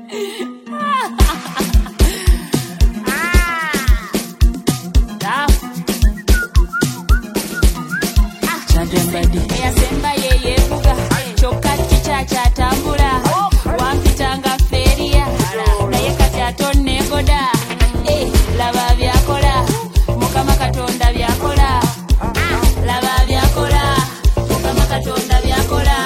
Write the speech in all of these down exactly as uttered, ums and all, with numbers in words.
Yasemba ye yevuga chokati chacha tambula wampitanga feria naye kati atonne goda eh laba byakola mukama katonda byakola laba byakola mukama katonda byakola.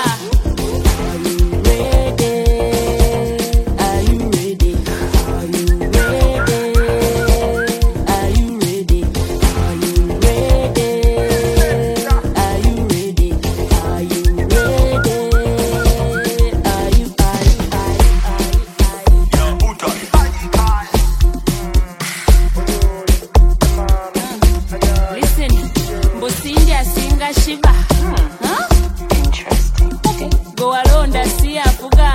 Shiba. Huh? Interesting. Okay. Go alone, that's see afuga.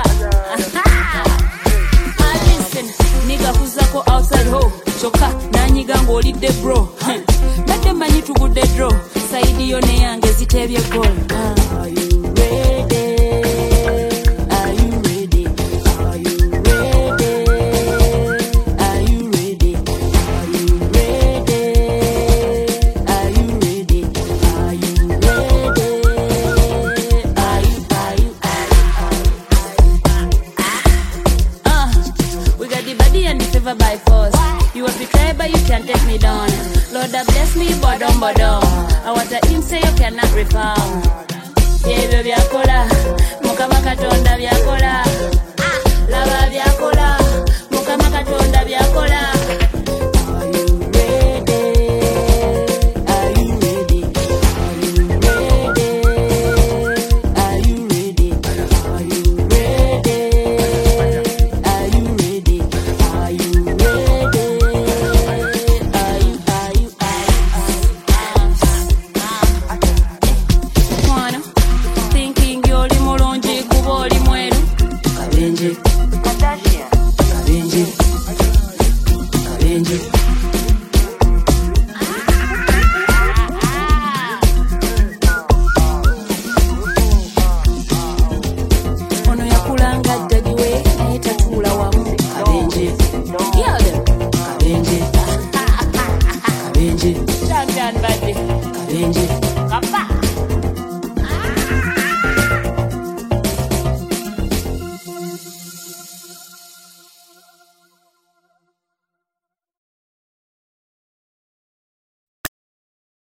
Ah, listen, nigga kuzako outside ho. Choka, na nyiga ngolide bro. Mete manyi tugude draw. Saidi yone yange zitebye goal. Are you ready? Are you ready? Are you ready? Are you ready? Are you ready? Are you ready? Are you by force? You have betrayed but you can't take me down. Lord have bless me bodom bodom. I want to him say you cannot reform. Yeah baby akola mukama katonda byakola.